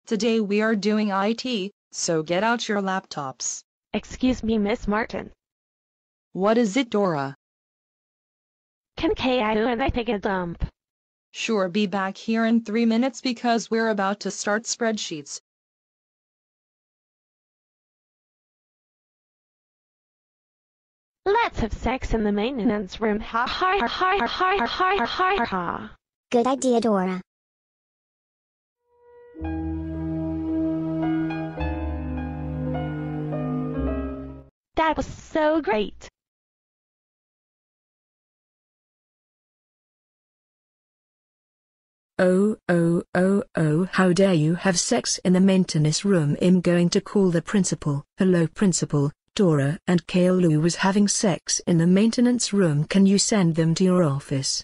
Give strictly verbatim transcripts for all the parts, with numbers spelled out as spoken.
Today we are doing I T, so get out your laptops. Excuse me, Miss Martin. What is it, Dora? Can Caillou and I take a dump? Sure, be back here in three minutes because we're about to start spreadsheets. Let's have sex in the maintenance room. Ha ha ha ha ha ha ha ha. Good idea, Dora. That was so great. Oh, oh, oh, oh, how dare you have sex in the maintenance room? I'm going to call the principal. Hello, principal. Dora and Caillou was having sex in the maintenance room. Can you send them to your office?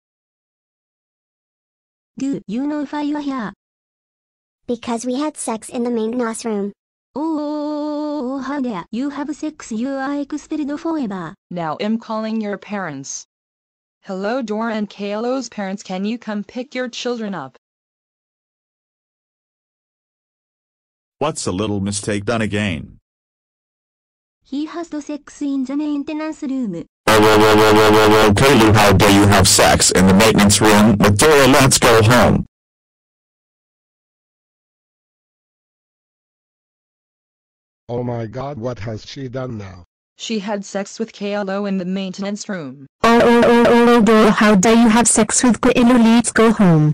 Do you know why you are here? Because we had sex in the maintenance room. Oh, how dare you have sex? You are expelled forever. Now I'm calling your parents. Hello, Dora and Caillou's parents, can you come pick your children up? What's a little mistake done again? He has the sex in the maintenance room. Whoa, whoa, whoa, whoa, whoa, whoa, whoa, Caillou, how dare you have sex in the maintenance room with Dora? Let's go home. Oh my God, what has she done now? She had sex with Caillou in the maintenance room. Oh, oh, oh, oh, oh, Dora, how dare you have sex with Caillou? Let's go home.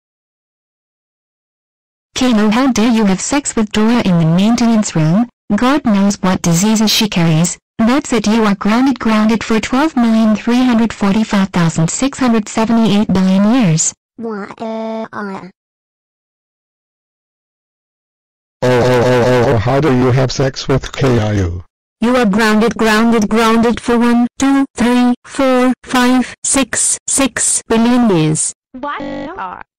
Caillou, how dare you have sex with Dora in the maintenance room? God knows what diseases she carries. That's it, you are grounded grounded for twelve million three hundred forty-five thousand six hundred seventy-eight billion years. Wah, uh, uh. Oh, oh, oh, oh, oh, how do you have sex with Caillou? You are grounded grounded grounded for one, two, three, four, five, six, six billion years. What?